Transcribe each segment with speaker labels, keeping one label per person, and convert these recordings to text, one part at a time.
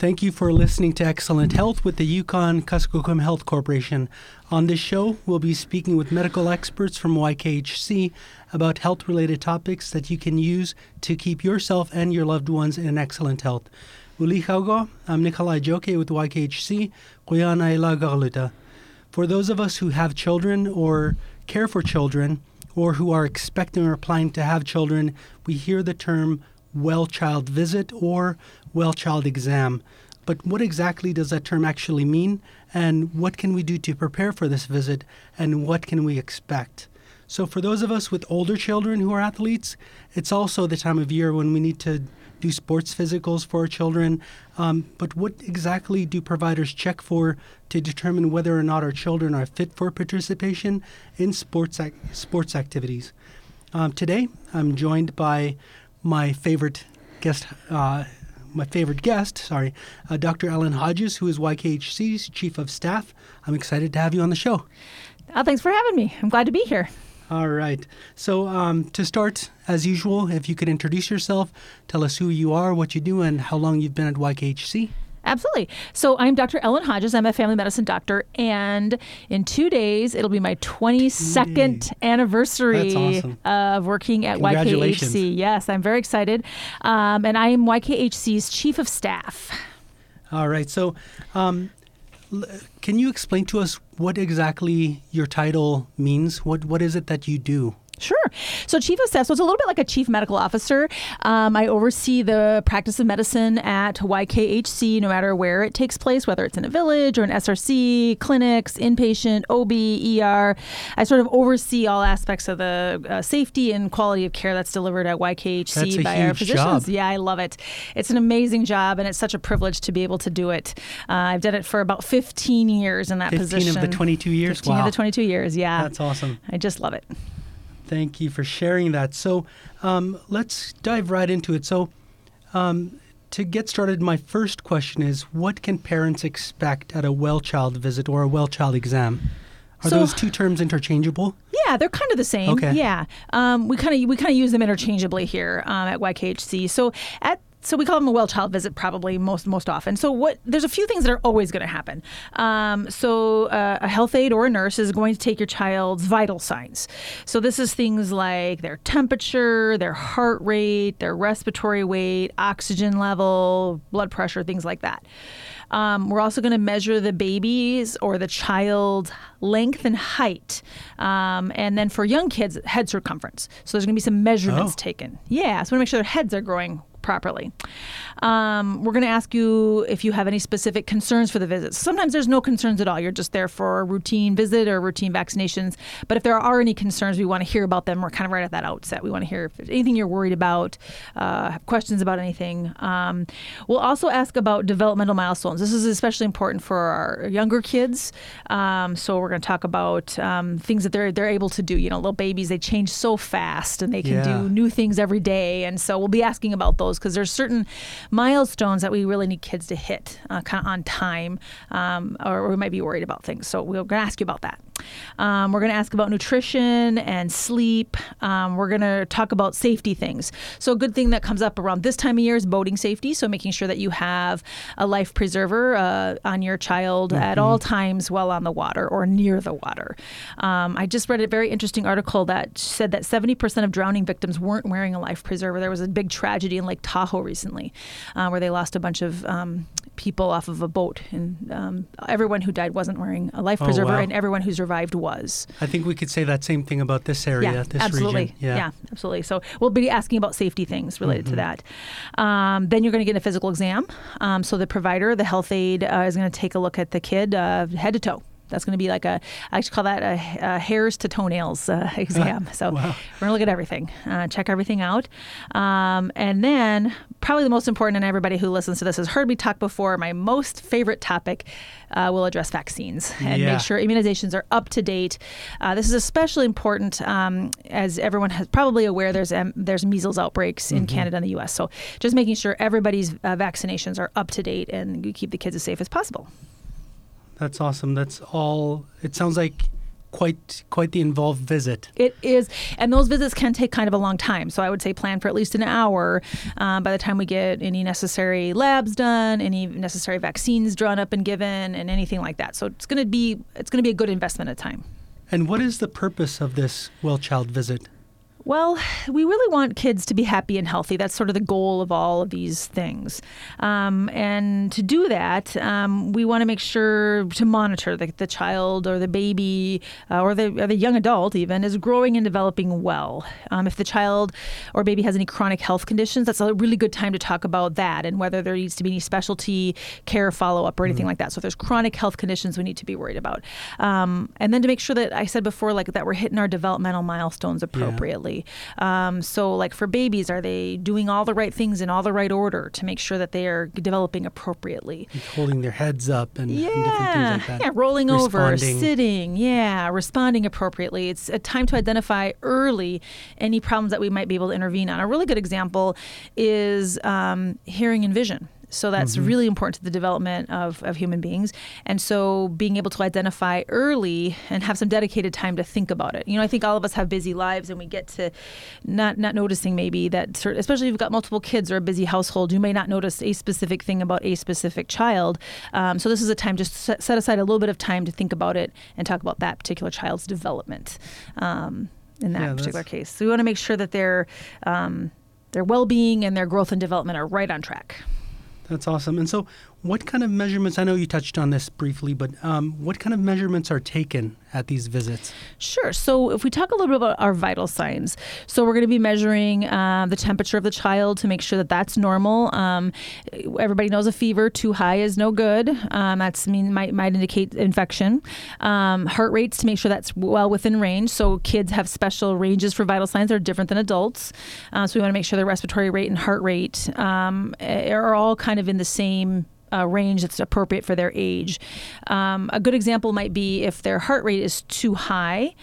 Speaker 1: Thank you for listening to Excellent Health with the Yukon-Kuskokwim Health Corporation. On this show, we'll be speaking with medical experts from YKHC about health-related topics that you can use to keep yourself and your loved ones in excellent health. Uli Chaugo, I'm Nikolai Joke with YKHC. For those of us who have children or care for children or who are expecting or planning to have children, we hear the term well child visit or well child exam. But what exactly does that term actually mean? And what can we do to prepare for this visit? And what can we expect? So for those of us with older children who are athletes, it's also the time of year when we need to do sports physicals for our children. But what exactly do providers check for to determine whether or not our children are fit for participation in sports activities? Today, I'm joined by my favorite guest, Dr. Ellen Hodges, who is YKHC's Chief of Staff. I'm excited to have you on the show.
Speaker 2: Thanks for having me. I'm glad to be here.
Speaker 1: All right. So to start, as usual, if you could introduce yourself, tell us who you are, what you do, and how long you've been at YKHC.
Speaker 2: Absolutely. So I'm Dr. Ellen Hodges. I'm a family medicine doctor. And in 2 days, it'll be my 22nd anniversary of working at YKHC. Yes, I'm very excited. And I am YKHC's Chief of Staff.
Speaker 1: All right. So can you explain to us what exactly your title means? What is it that you do?
Speaker 2: Sure. So Chief of Staff, so it's a little bit like a Chief Medical Officer. I oversee the practice of medicine at YKHC, no matter where it takes place, whether it's in a village or an SRC, clinics, inpatient, OB, ER. I sort of oversee all aspects of the safety and quality of care that's delivered at YKHC by our physicians.
Speaker 1: Job.
Speaker 2: Yeah, I love it. It's an amazing job, and it's such a privilege to be able to do it. I've done it for about 15 years in that position.
Speaker 1: 15 of the 22 years?
Speaker 2: 15 of the 22 years, yeah.
Speaker 1: That's awesome.
Speaker 2: I just love it.
Speaker 1: Thank you for sharing that. So let's dive right into it. So to get started, my first question is, what can parents expect at a well child visit or a well child exam? Are those two terms interchangeable?
Speaker 2: Yeah, they're kind of the same.
Speaker 1: Okay.
Speaker 2: Yeah, we kind of use them interchangeably here at YKHC. So we call them a well child visit probably most often. So there's a few things that are always going to happen. So a health aide or a nurse is going to take your child's vital signs. So this is things like their temperature, their heart rate, their respiratory rate, oxygen level, blood pressure, things like that. We're also going to measure the baby's or the child's length and height. And then for young kids, head circumference. So there's going to be some measurements taken. Yeah, so we want to make sure their heads are growing properly. We're going to ask you if you have any specific concerns for the visit. Sometimes there's no concerns at all. You're just there for a routine visit or routine vaccinations. But if there are any concerns, we want to hear about them. We're kind of right at that outset. We want to hear if there's anything you're worried about, have questions about anything. We'll also ask about developmental milestones. This is especially important for our younger kids. So we're going to talk about things that they're able to do. You know, little babies, they change so fast and they can do new things every day. And so we'll be asking about those because there's certain milestones that we really need kids to hit kind of on time, or we might be worried about things. So we're going to ask you about that. We're going to ask about nutrition and sleep. We're going to talk about safety things. So a good thing that comes up around this time of year is boating safety. So making sure that you have a life preserver on your child at all times while on the water or near the water. I just read a very interesting article that said that 70% of drowning victims weren't wearing a life preserver. There was a big tragedy in Lake Tahoe recently where they lost a bunch of people off of a boat, and everyone who died wasn't wearing a life preserver, and everyone who survived was.
Speaker 1: I think we could say that same thing about this area, this
Speaker 2: absolutely.
Speaker 1: region.
Speaker 2: Yeah, absolutely. So we'll be asking about safety things related to that. Then you're going to get a physical exam. So the provider, the health aide, is going to take a look at the kid head to toe. That's going to be like I actually call that a hairs to toenails exam. So we're going to look at everything, check everything out. And then probably the most important, and everybody who listens to this has heard me talk before, my most favorite topic, will address vaccines and make sure immunizations are up to date. This is especially important as everyone is probably aware there's measles outbreaks in Canada and the U.S. So just making sure everybody's vaccinations are up to date and you keep the kids as safe as possible.
Speaker 1: That's awesome. That's all. It sounds like quite the involved visit.
Speaker 2: It is, and those visits can take kind of a long time. So I would say plan for at least an hour by the time we get any necessary labs done, any necessary vaccines drawn up and given, and anything like that. So it's going to be a good investment of time.
Speaker 1: And what is the purpose of this well-child visit?
Speaker 2: Well, we really want kids to be happy and healthy. That's sort of the goal of all of these things. And to do that, we want to make sure to monitor the child or the baby or the young adult even is growing and developing well. If the child or baby has any chronic health conditions, that's a really good time to talk about that and whether there needs to be any specialty care follow-up or anything like that. So if there's chronic health conditions we need to be worried about. And then to make sure that I said before, like that we're hitting our developmental milestones appropriately. So like for babies, are they doing all the right things in all the right order to make sure that they are developing appropriately?
Speaker 1: Like holding their heads up and different things like that.
Speaker 2: Yeah, rolling over, sitting, responding appropriately. It's a time to identify early any problems that we might be able to intervene on. A really good example is hearing and vision. So that's really important to the development of human beings. And so being able to identify early and have some dedicated time to think about it. You know, I think all of us have busy lives and we get to not noticing maybe that, especially if you've got multiple kids or a busy household, you may not notice a specific thing about a specific child. So this is a time just set aside a little bit of time to think about it and talk about that particular child's development in that particular case. So we want to make sure that their well-being and their growth and development are right on track.
Speaker 1: That's awesome. And so what kind of measurements, I know you touched on this briefly, but what kind of measurements are taken at these visits?
Speaker 2: Sure. So if we talk a little bit about our vital signs, so we're going to be measuring the temperature of the child to make sure that that's normal. Everybody knows a fever too high is no good. That's might indicate infection. Heart rates to make sure that's well within range. So kids have special ranges for vital signs that are different than adults. So we want to make sure the respiratory rate and heart rate are all kind of in the same range that's appropriate for their age. A good example might be if their heart rate is too high,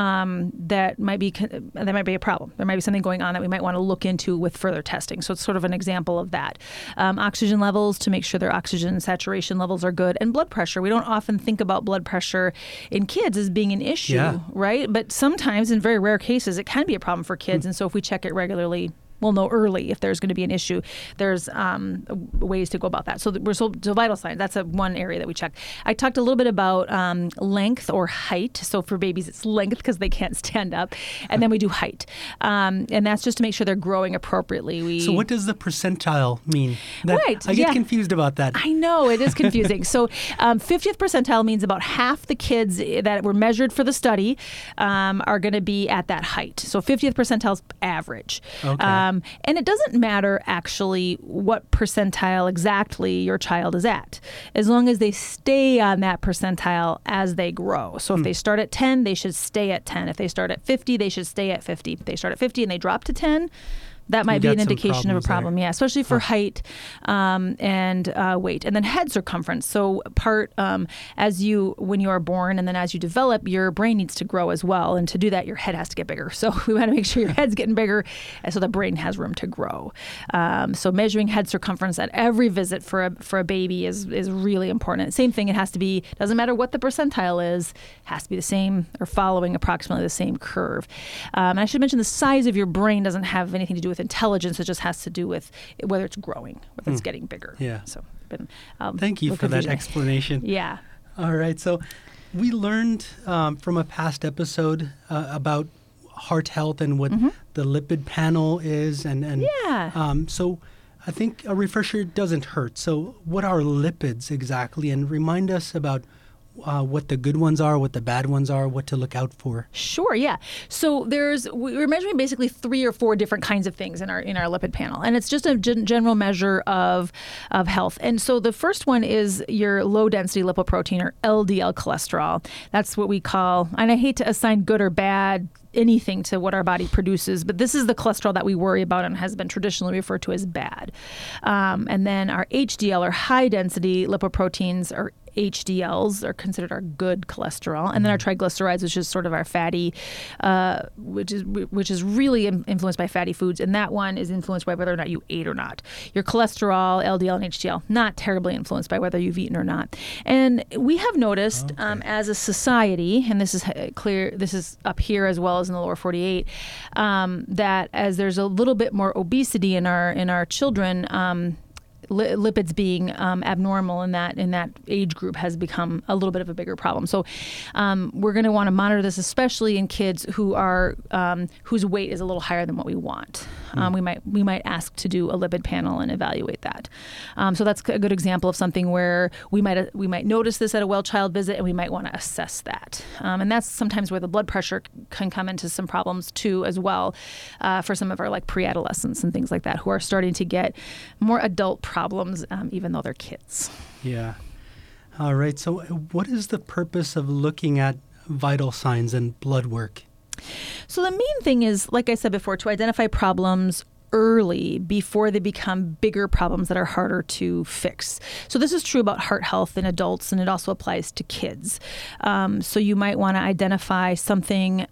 Speaker 2: that might be a problem. There might be something going on that we might want to look into with further testing. So it's sort of an example of that. Oxygen levels to make sure their oxygen saturation levels are good, and blood pressure. We don't often think about blood pressure in kids as being an issue, right? But sometimes, in very rare cases, it can be a problem for kids. And so if we check it regularly, we'll know early if there's going to be an issue. There's ways to go about that. So vital signs, that's one area that we check. I talked a little bit about length or height. So for babies, it's length because they can't stand up. And then we do height. And that's just to make sure they're growing appropriately.
Speaker 1: So what does the percentile mean?
Speaker 2: Right.
Speaker 1: I get confused about that.
Speaker 2: I know, it is confusing. So 50th percentile means about half the kids that were measured for the study are going to be at that height. So 50th percentile is average.
Speaker 1: Okay.
Speaker 2: And it doesn't matter actually what percentile exactly your child is at, as long as they stay on that percentile as they grow. So if they start at 10, they should stay at 10. If they start at 50, they should stay at 50. If they start at 50 and they drop to 10, that might be an indication of a problem. Yeah, especially for height and weight. And then head circumference. So when you are born and then as you develop, your brain needs to grow as well. And to do that, your head has to get bigger. So we want to make sure your head's getting bigger so the brain has room to grow. So measuring head circumference at every visit for a baby is really important. Same thing, it has to be, doesn't matter what the percentile is, has to be the same or following approximately the same curve. And I should mention the size of your brain doesn't have anything to do with intelligence. It just has to do with whether it's growing, whether it's getting bigger.
Speaker 1: Yeah.
Speaker 2: So,
Speaker 1: thank you for that explanation.
Speaker 2: Yeah.
Speaker 1: All right. So we learned from a past episode about heart health and what the lipid panel is. So I think a refresher doesn't hurt. So what are lipids exactly? And remind us about what the good ones are, what the bad ones are, what to look out for.
Speaker 2: Sure, yeah. So we're measuring basically 3 or 4 different kinds of things in our lipid panel, and it's just a general measure of health. And so the first one is your low density lipoprotein or LDL cholesterol. That's what we call, and I hate to assign good or bad anything to what our body produces, but this is the cholesterol that we worry about and has been traditionally referred to as bad. And then our HDL, or high density lipoproteins, or HDLs, are considered our good cholesterol, and then our triglycerides, which is sort of our fatty, which is really influenced by fatty foods, and that one is influenced by whether or not you ate or not. Your cholesterol, LDL, and HDL, not terribly influenced by whether you've eaten or not. And we have noticed as a society, and this is clear, this is up here as well as in the lower 48, that as there's a little bit more obesity in our children, lipids being abnormal in that age group has become a little bit of a bigger problem. So we're going to want to monitor this, especially in kids who are whose weight is a little higher than what we want. We might ask to do a lipid panel and evaluate that. So that's a good example of something where we might notice this at a well child visit, and we might want to assess that. And that's sometimes where the blood pressure can come into some problems too, as well, for some of our like pre-adolescents and things like that who are starting to get more adult problems, even though they're kids.
Speaker 1: Yeah. All right. So what is the purpose of looking at vital signs and blood work?
Speaker 2: So the main thing is, like I said before, to identify problems early before they become bigger problems that are harder to fix. So this is true about heart health in adults, and it also applies to kids. So you might want to identify something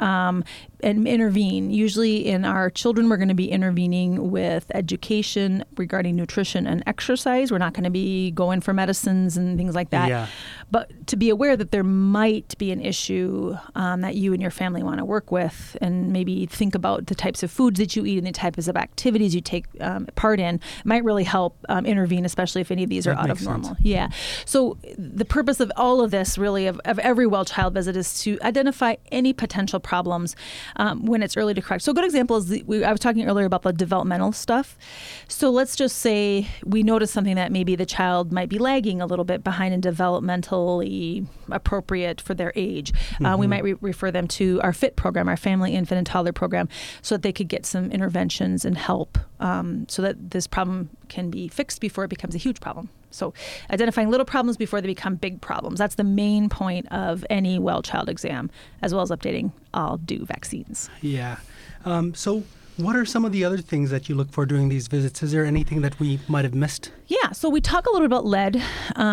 Speaker 2: and intervene. Usually in our children, we're going to be intervening with education regarding nutrition and exercise. We're not going to be going for medicines and things like that.
Speaker 1: Yeah.
Speaker 2: But to be aware that there might be an issue that you and your family want to work with, and maybe think about the types of foods that you eat and the types of activities you take part in, might really help intervene, especially if any of these are out of normal. Yeah. So the purpose of all of this, really, of every well child visit, is to identify any potential problems when it's early to correct. So a good example is, I was talking earlier about the developmental stuff. So let's just say we notice something that maybe the child might be lagging a little bit behind in developmentally appropriate for their age. We might refer them to our FIT program, our Family, Infant, and Toddler program, so that they could get some interventions and help so that this problem can be fixed before it becomes a huge problem. So identifying little problems before they become big problems. That's the main point of any well child exam, as well as updating all due vaccines.
Speaker 1: Yeah. So what are some of the other things that you look for during these visits? Is there anything that we might have missed?
Speaker 2: Yeah, so we talk a little bit about lead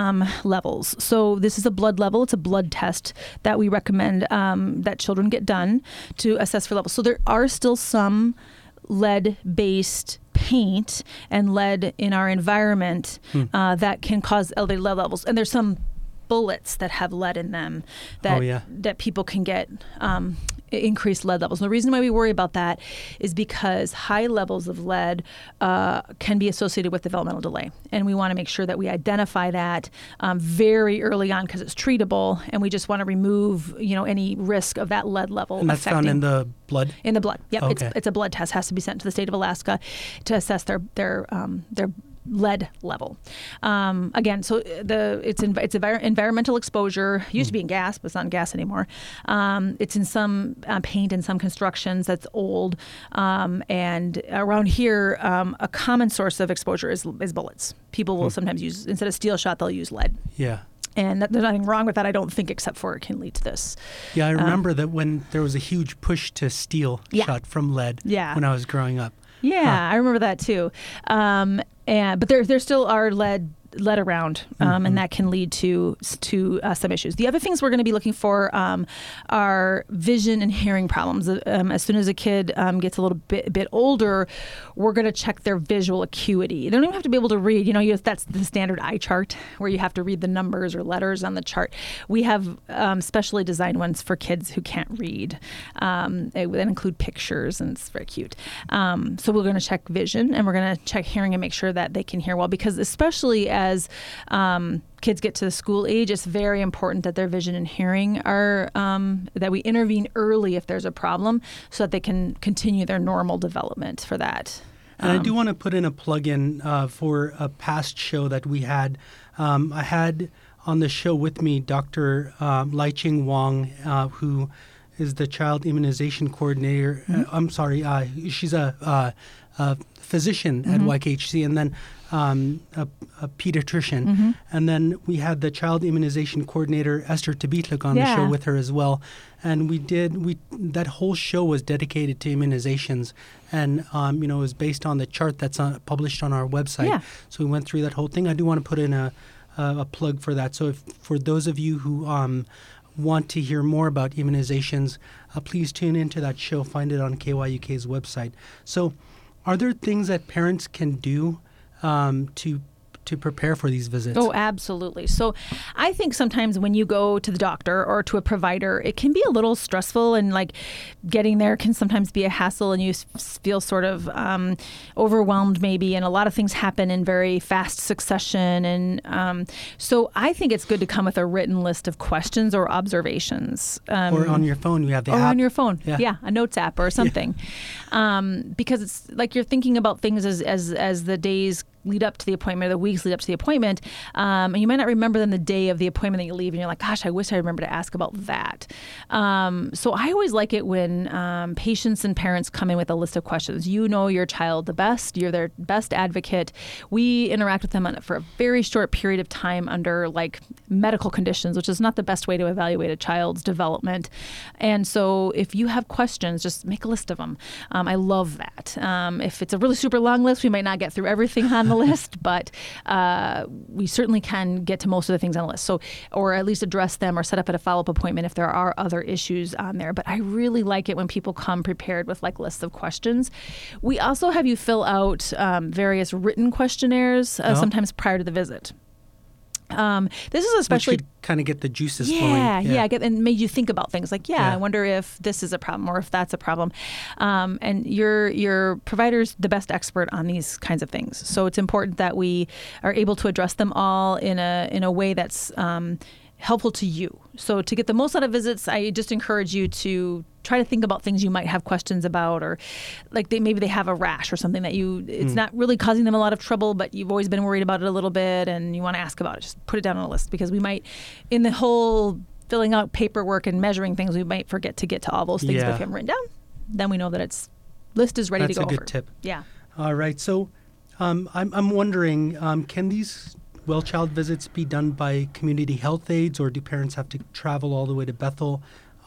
Speaker 2: levels. So this is a blood level. It's a blood test that we recommend that children get done to assess for levels. So there are still some lead-based paint and lead in our environment that can cause elevated lead levels. And there's some bullets that have lead in them that people can get increased lead levels. And the reason why we worry about that is because high levels of lead can be associated with developmental delay. And we want to make sure that we identify that very early on, because it's treatable, and we just want to remove any risk of that lead level.
Speaker 1: And that's found in the blood?
Speaker 2: In the blood, yep.
Speaker 1: Okay.
Speaker 2: It's a blood test, has to be sent to the state of Alaska to assess their lead level. Again, so it's environmental exposure. It used to be in gas, but it's not in gas anymore. It's in some paint and some constructions that's old. And around here, a common source of exposure is bullets. People will sometimes use, instead of steel shot, they'll use lead.
Speaker 1: Yeah.
Speaker 2: And there's nothing wrong with that, I don't think, except for it can lead to this.
Speaker 1: Yeah, I remember that when there was a huge push to steel shot from lead when I was growing up.
Speaker 2: Yeah, I remember that too. But there still are lead around, and that can lead to some issues. The other things we're going to be looking for are vision and hearing problems. As soon as a kid gets a little bit older, we're going to check their visual acuity. They don't even have to be able to read. That's the standard eye chart where you have to read the numbers or letters on the chart. We have specially designed ones for kids who can't read. They include pictures, and it's very cute. So we're going to check vision, and we're going to check hearing and make sure that they can hear well, because especially as kids get to the school age, it's very important that their vision and hearing are, that we intervene early if there's a problem, so that they can continue their normal development for that.
Speaker 1: And I do want to put in a plug-in for a past show that we had. I had on the show with me Dr. Lai-Ching Wong, who is the child immunization coordinator. I'm sorry, she's a physician at YKHC. And then a pediatrician. And then we had the child immunization coordinator, Esther Tabitluk, on the show with her as well. And that whole show was dedicated to immunizations. And, it was based on the chart that's published on our website.
Speaker 2: Yeah.
Speaker 1: So we went through that whole thing. I do want to put in a plug for that. So for those of you who want to hear more about immunizations, please tune into that show. Find it on KYUK's website. So are there things that parents can do to prepare for these visits?
Speaker 2: Oh, absolutely. So I think sometimes when you go to the doctor or to a provider, it can be a little stressful, and like getting there can sometimes be a hassle, and you feel sort of overwhelmed maybe, and a lot of things happen in very fast succession. And so I think it's good to come with a written list of questions or observations.
Speaker 1: Or on your phone, you have the app.
Speaker 2: Or on your phone.
Speaker 1: Yeah.
Speaker 2: A notes app or something. Because it's like you're thinking about things as the days lead up to the appointment, or the weeks lead up to the appointment, and you might not remember them the day of the appointment that you leave, and you're like, gosh, I wish I remembered to ask about that. So I always like it when patients and parents come in with a list of questions. You know your child the best. You're their best advocate. We interact with them for a very short period of time under like medical conditions, which is not the best way to evaluate a child's development. And so if you have questions, just make a list of them. I love that. If it's a really super long list, we might not get through everything on the list, but we certainly can get to most of the things on the list. So, or at least address them or set up at a follow-up appointment if there are other issues on there. But I really like it when people come prepared with like lists of questions. We also have you fill out various written questionnaires sometimes prior to the visit. This is especially
Speaker 1: which could kind of get the juices flowing.
Speaker 2: And made you think about things like, I wonder if this is a problem or if that's a problem. And your provider's the best expert on these kinds of things. So it's important that we are able to address them all in a way that's helpful to you. So to get the most out of visits, I just encourage you to try to think about things you might have questions about, or like maybe they have a rash or something that it's not really causing them a lot of trouble, but you've always been worried about it a little bit and you want to ask about it. Just put it down on a list, because we might, in the whole filling out paperwork and measuring things, we might forget to get to all those things. But if you have them written down, then we know that list is ready to go over.
Speaker 1: That's a good tip.
Speaker 2: Yeah.
Speaker 1: All right. So I'm wondering, can these well child visits be done by community health aides, or do parents have to travel all the way to Bethel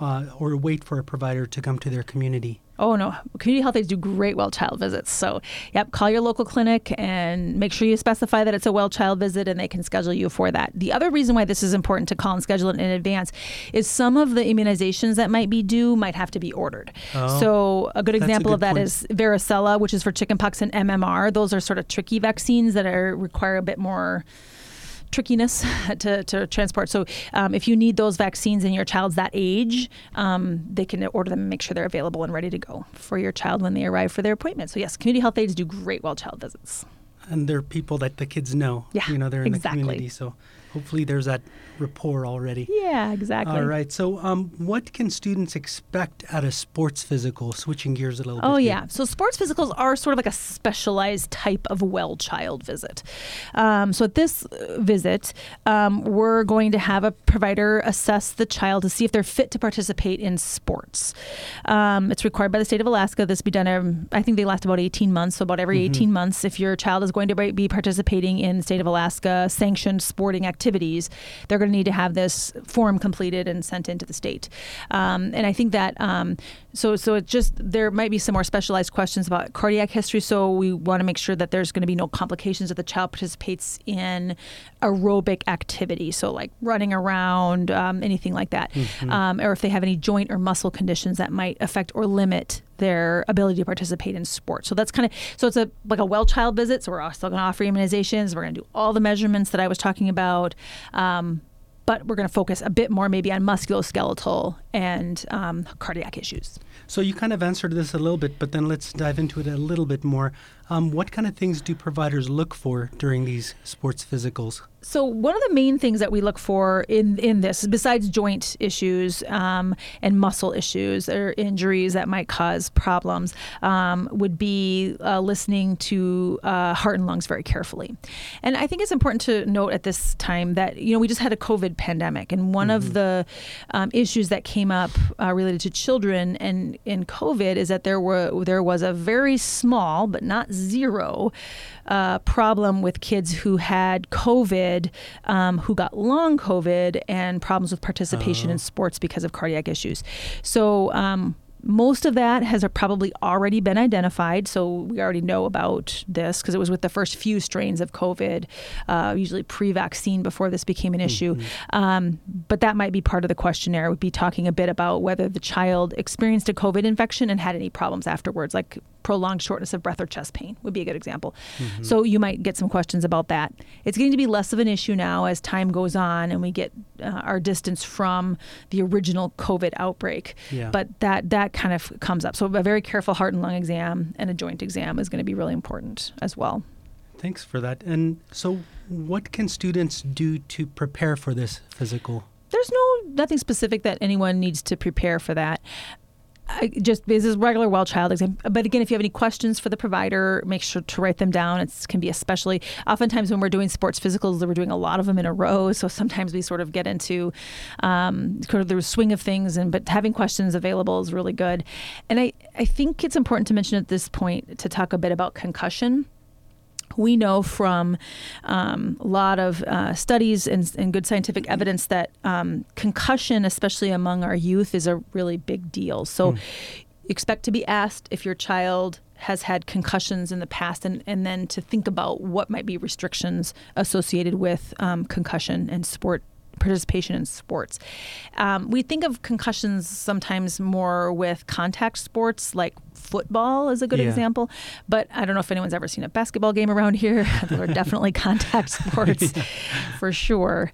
Speaker 1: or wait for a provider to come to their community?
Speaker 2: Oh, no. Community health aides do great well child visits. So, call your local clinic and make sure you specify that it's a well child visit, and they can schedule you for that. The other reason why this is important to call and schedule it in advance is some of the immunizations that might be due might have to be ordered. So a good example of that is varicella, which is for chickenpox, and MMR. Those are sort of tricky vaccines that require a bit more trickiness to transport. So if you need those vaccines and your child's that age, they can order them and make sure they're available and ready to go for your child when they arrive for their appointment. So yes, community health aides do great well child visits.
Speaker 1: And they're people that the kids know.
Speaker 2: Yeah,
Speaker 1: they're in the community. So hopefully there's that rapport already.
Speaker 2: Yeah, exactly.
Speaker 1: All right. So what can students expect at a sports physical? Switching gears a little bit.
Speaker 2: Oh, yeah. So sports physicals are sort of like a specialized type of well child visit. So at this visit, we're going to have a provider assess the child to see if they're fit to participate in sports. It's required by the state of Alaska. This be done, I think they last about 18 months. So about every 18 months, if your child is going to be participating in the state of Alaska sanctioned sporting activities, they're going to need to have this form completed and sent into the state. And I think that so it just, there might be some more specialized questions about cardiac history. So we want to make sure that there's going to be no complications if the child participates in aerobic activity. So like running around, anything like that. Or if they have any joint or muscle conditions that might affect or limit their ability to participate in sports. So that's so it's like a well child visit. So we're also going to offer immunizations. We're going to do all the measurements that I was talking about. But we're going to focus a bit more maybe on musculoskeletal and cardiac issues.
Speaker 1: So you kind of answered this a little bit, but then let's dive into it a little bit more. What kind of things do providers look for during these sports physicals?
Speaker 2: So one of the main things that we look for in this, besides joint issues and muscle issues or injuries that might cause problems, would be listening to heart and lungs very carefully. And I think it's important to note at this time that, we just had a COVID pandemic, and one of the issues that came up related to children and in COVID is that there was a very small, but not zero, problem with kids who had COVID, who got long COVID and problems with participation in sports because of cardiac issues. So most of that has probably already been identified. So we already know about this because it was with the first few strains of COVID, usually pre-vaccine before this became an issue. But that might be part of the questionnaire. We'd be talking a bit about whether the child experienced a COVID infection and had any problems afterwards, like prolonged shortness of breath or chest pain would be a good example. So you might get some questions about that. It's getting to be less of an issue now as time goes on and we get our distance from the original COVID outbreak. But that kind of comes up. So a very careful heart and lung exam and a joint exam is going to be really important as well.
Speaker 1: Thanks for that. And so what can students do to prepare for this physical?
Speaker 2: There's nothing specific that anyone needs to prepare for that. This is regular well child exam. But again, if you have any questions for the provider, make sure to write them down. It can be especially, oftentimes when we're doing sports physicals, we're doing a lot of them in a row. So sometimes we sort of get into sort of the swing of things, but having questions available is really good. And I think it's important to mention at this point to talk a bit about concussion. We know from a lot of studies and good scientific evidence that concussion, especially among our youth, is a really big deal. So expect to be asked if your child has had concussions in the past and then to think about what might be restrictions associated with concussion and participation in sports. We think of concussions sometimes more with contact sports, like football is a good example, but I don't know if anyone's ever seen a basketball game around here. Those are definitely contact sports for sure.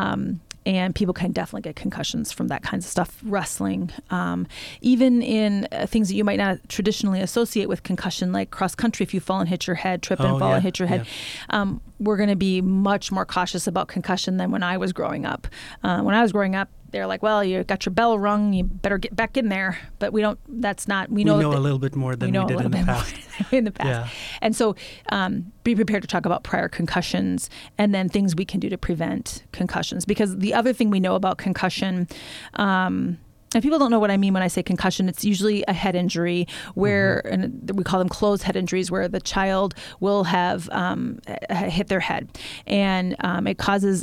Speaker 2: And people can definitely get concussions from that kinds of stuff. Wrestling, even in things that you might not traditionally associate with concussion, like cross country, if you fall and hit your head, trip and fall and hit your head. We're going to be much more cautious about concussion than when I was growing up. When I was growing up, they're like, well, you got your bell rung, you better get back in there. But we don't, that's not, we know
Speaker 1: a little bit more than we did in the past.
Speaker 2: Yeah. And so be prepared to talk about prior concussions and then things we can do to prevent concussions. Because the other thing we know about concussion, and people don't know what I mean when I say concussion. It's usually a head injury where, and we call them closed head injuries, where the child will have hit their head, and it causes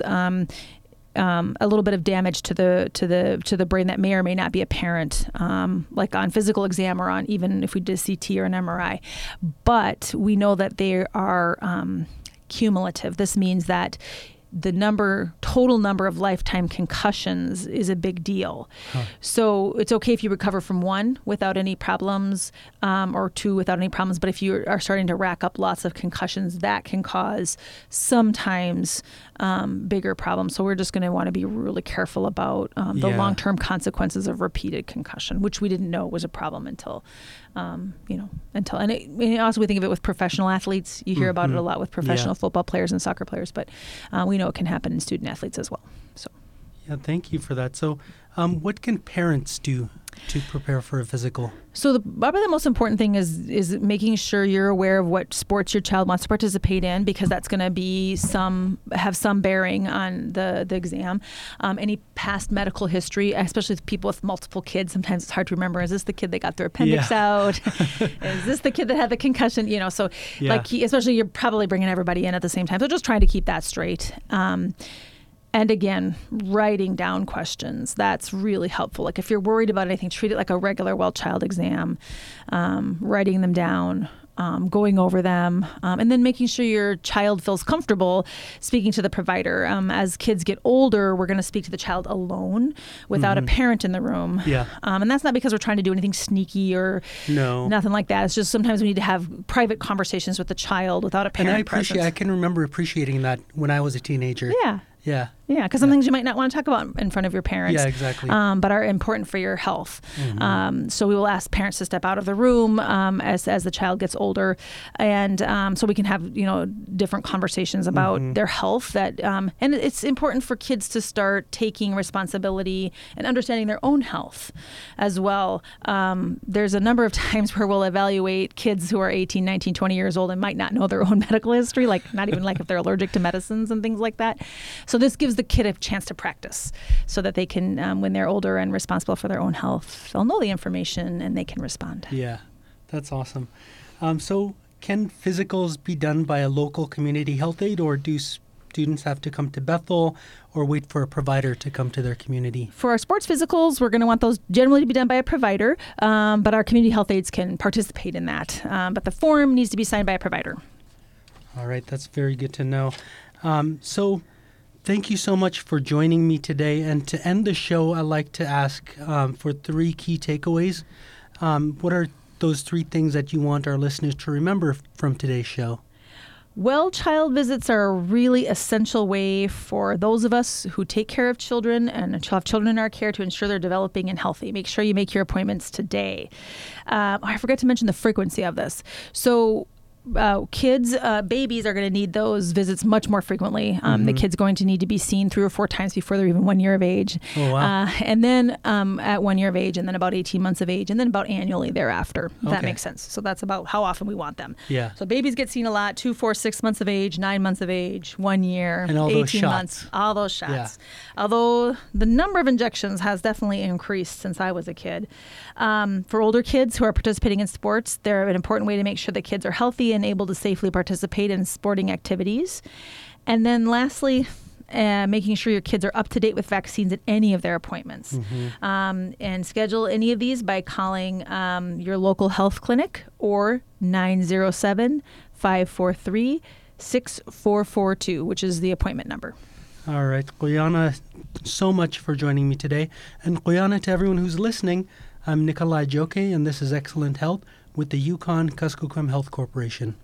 Speaker 2: a little bit of damage to the brain that may or may not be apparent, like on physical exam or on even if we did CT or an MRI. But we know that they are cumulative. This means that the total number of lifetime concussions is a big deal. So it's okay if you recover from one without any problems, or two without any problems. But if you are starting to rack up lots of concussions, that can cause sometimes bigger problems. So we're just going to want to be really careful about the long-term consequences of repeated concussion, which we didn't know was a problem until. And also we think of it with professional athletes. You hear about it a lot with professional football players and soccer players, but we know it can happen in student athletes as well. So,
Speaker 1: thank you for that. So, what can parents do to prepare for a physical?
Speaker 2: So probably the most important thing is making sure you're aware of what sports your child wants to participate in, because that's going to be have some bearing on the exam. Any past medical history, especially with people with multiple kids, sometimes it's hard to remember. Is this the kid that got their appendix out? Is this the kid that had the concussion? Especially you're probably bringing everybody in at the same time. So just trying to keep that straight. And again, writing down questions, that's really helpful. Like if you're worried about anything, treat it like a regular well child exam, writing them down, going over them, and then making sure your child feels comfortable speaking to the provider. As kids get older, we're going to speak to the child alone without a parent in the room. And that's not because we're trying to do anything sneaky or nothing like that. It's just sometimes we need to have private conversations with the child without a parent present.
Speaker 1: I can remember appreciating that when I was a teenager. Yeah.
Speaker 2: Yeah, because some things you might not want to talk about in front of your parents.
Speaker 1: Yeah, exactly.
Speaker 2: But are important for your health. So we will ask parents to step out of the room as the child gets older, and so we can have different conversations about their health. And it's important for kids to start taking responsibility and understanding their own health as well. There's a number of times where we'll evaluate kids who are 18, 19, 20 years old and might not know their own medical history, like not even like if they're allergic to medicines and things like that. So this gives the kid a chance to practice so that they can, when they're older and responsible for their own health, they'll know the information and they can respond.
Speaker 1: Yeah, that's awesome. So can physicals be done by a local community health aide, or do students have to come to Bethel or wait for a provider to come to their community?
Speaker 2: For our sports physicals, we're going to want those generally to be done by a provider, but our community health aides can participate in that. But the form needs to be signed by a provider.
Speaker 1: All right, that's very good to know. So thank you so much for joining me today. And to end the show, I'd like to ask for 3 key takeaways. What are those 3 things that you want our listeners to remember from today's show?
Speaker 2: Well, child visits are a really essential way for those of us who take care of children and have children in our care to ensure they're developing and healthy. Make sure you make your appointments today. I forgot to mention the frequency of this. So kids, babies are going to need those visits much more frequently. The kid's going to need to be seen 3 or 4 times before they're even 1 year of age.
Speaker 1: Oh, wow.
Speaker 2: And then at 1 year of age, and then about 18 months of age, and then about annually thereafter. If that makes sense. So that's about how often we want them.
Speaker 1: Yeah.
Speaker 2: So babies get seen a lot, 2, 4, 6 months of age, 9 months of age, 1 year,
Speaker 1: and all
Speaker 2: 18
Speaker 1: those shots.
Speaker 2: months, all those shots.
Speaker 1: Yeah.
Speaker 2: Although the number of injections has definitely increased since I was a kid. For older kids who are participating in sports, they're an important way to make sure the kids are healthy and able to safely participate in sporting activities. And then lastly, making sure your kids are up to date with vaccines at any of their appointments. And schedule any of these by calling your local health clinic or 907-543-6442, which is the appointment number.
Speaker 1: All right. Quyana, so much for joining me today. And Quyana, to everyone who's listening, I'm Nikolai Joke, and this is Excellent Health with the Yukon Kuskokwim Health Corporation.